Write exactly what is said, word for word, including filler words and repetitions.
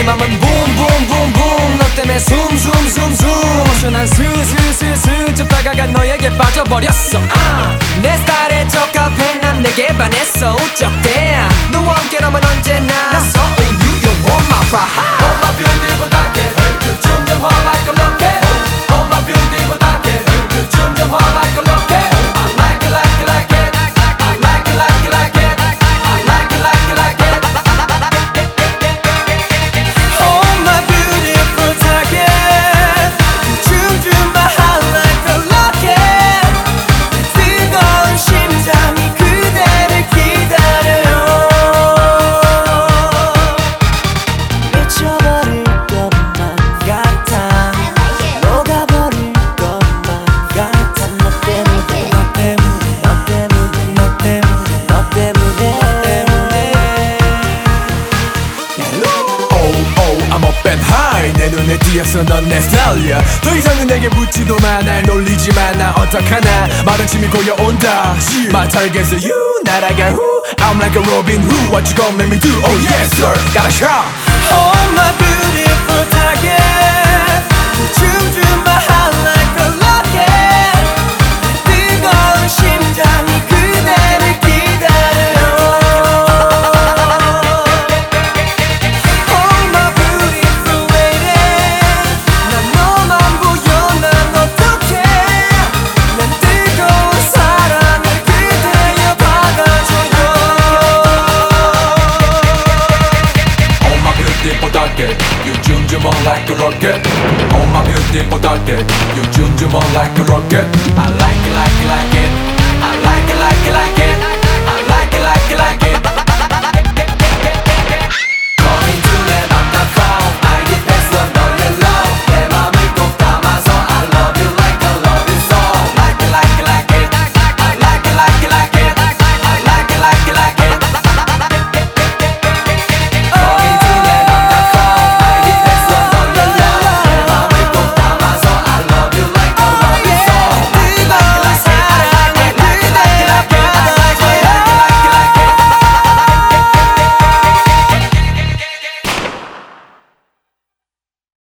맘은 붐붐붐붐 너 때문에 숨숨숨숨 emotion한 스스스스 좀 다가가 너에게 빠져버렸어 uh. 내 스타일에 적합해 난 내게 반했어 우쩍대 너와 함께라면 언제나 나 so in you you want my pride Oh my beautiful dark 좀 좀 화나게 rocket Oh my beautiful dark 좀 좀 화나게 rocket I like it like it like it I like it like it like it I like it like it like it Oh my beautiful target 춤춘 my heart like a rocket 뜨거운 심장이 그대를 기다려요 미쳐버릴 것만 같아 녹아버릴 것만 같아 너 때문에 너 때문에 너 때문에 너 때문에 너 때문에 Oh oh I'm up and high 내 눈에 띄어서 넌 내 스타일이야 더 이상은 내게 묻지도 마 날 놀리지마 나 어떡하나 마른 침이 고여온다 My target's you 날아가 who I'm like a Robin Hood What you gon' make me do Oh yes sir got a shot Oh my beautiful target 춤춘 my heart like a rocket 뜨거운 심장이 그대를 기다려요 Oh my beautiful lady 난 너만 보여 난 어떡해 난 뜨거운 사랑을 그대여 받아줘요 Oh my beautiful target You 춤 좀 on like a rocket Oh my beautiful target You 춤 좀 on like a rocket I like it like it like it